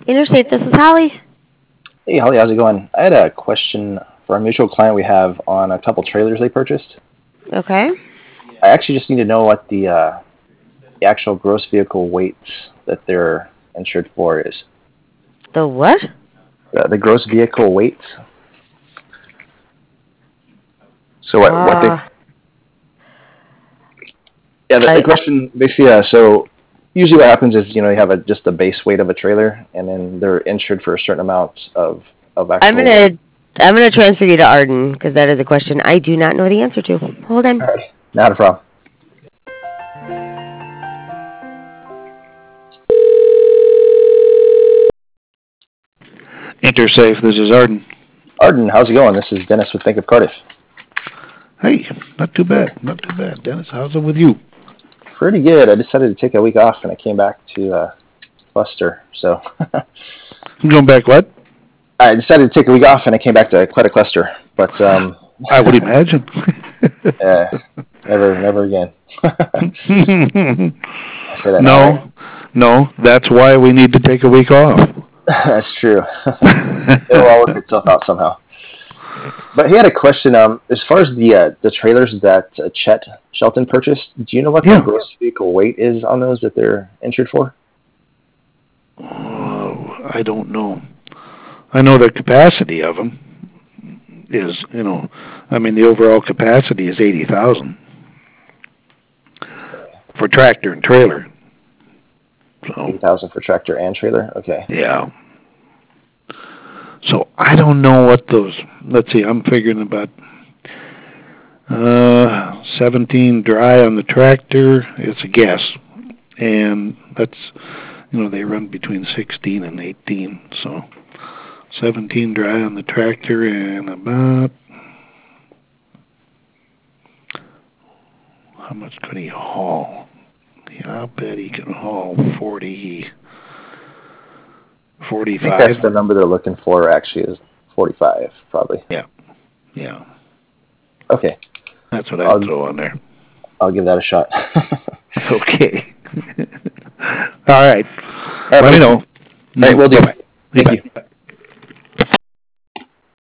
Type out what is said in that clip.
Interstate, this is Holly. Hey, Holly, how's it going? I had a question for a mutual client we have on a couple trailers they purchased. Okay. I actually just need to know what the actual gross vehicle weight that they're insured for is. The what? The gross vehicle weight. So what they? Yeah, the question basically. So usually what happens is you have just a base weight of a trailer, and then they're insured for a certain amount of actual. I'm gonna transfer you to Arden because that is a question I do not know the answer to. Hold on. All right, not a problem. Intersafe, this is Arden. Arden, how's it going? This is Dennis with Bank of Cardiff. Hey, not too bad, Dennis. How's it with you? Pretty good. I decided to take a week off, and I came back to Cluster. So. You going back what? I decided to take a week off, and I came back to quite a cluster. But I would imagine. never again. No, that's why we need to take a week off. That's true. It'll all work itself out somehow. But he had a question. As far as the trailers that Chet Shelton purchased, do you know what the gross vehicle weight is on those that they're insured for? Oh, I don't know. I know the capacity of them is, the overall capacity is 80,000 for tractor and trailer. So 80,000 for tractor and trailer. Okay. Yeah. So I don't know what those. Let's see. I'm figuring about 17 dry on the tractor. It's a guess, and that's they run between 16 and 18. So 17 dry on the tractor and about how much could he haul? Yeah, I'll bet he can haul 45. I think that's the number they're looking for. Actually, is 45 probably. Yeah. Okay. That's what I'll throw on there. I'll give that a shot. Okay. All right. Let me know. All right, we'll do. Thank you.